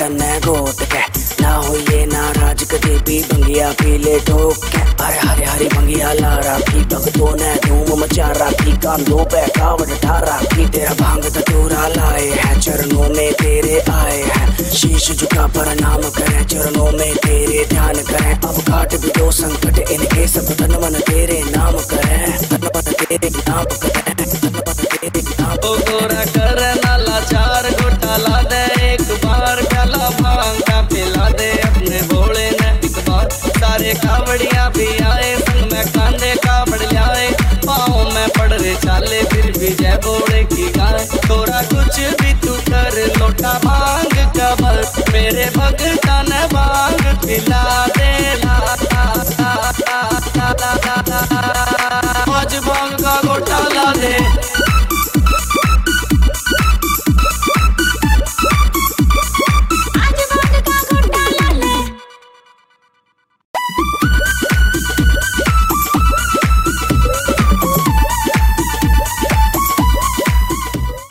तन्ने गोट के ना हो ये नाराज कदे भी भंगिया पीले ठोक के। अरे हरे हरी भंगिया ला राखी भगतों ने धूम मचा राखी कांधों पे कावड़ ठा राखी तेरा भांग धतूरा लाए हैं चरणों में तेरे आए हैं शीश झुका प्रणाम करें चरणों में तेरे ध्यान करें अब घाट भी दो संकट इनके सब तन मन तेरे नाम करें तन मन तेरे नाम करें तन मन तेरे नाम। ओ गोरा कर नाला चार गोटा ला दे एक बार प्याला भांग का पिला दे अपने भोले ने एक बार सारे कावड़िया भी आए संग में कांधे कावड़ लाए पाँव में पड़ रहे चाले फिर भी जय भोले की गाय। थोड़ा कुछ भी तू कर लोटा भांग का भर मेरे भगता ने भांग पिला दे।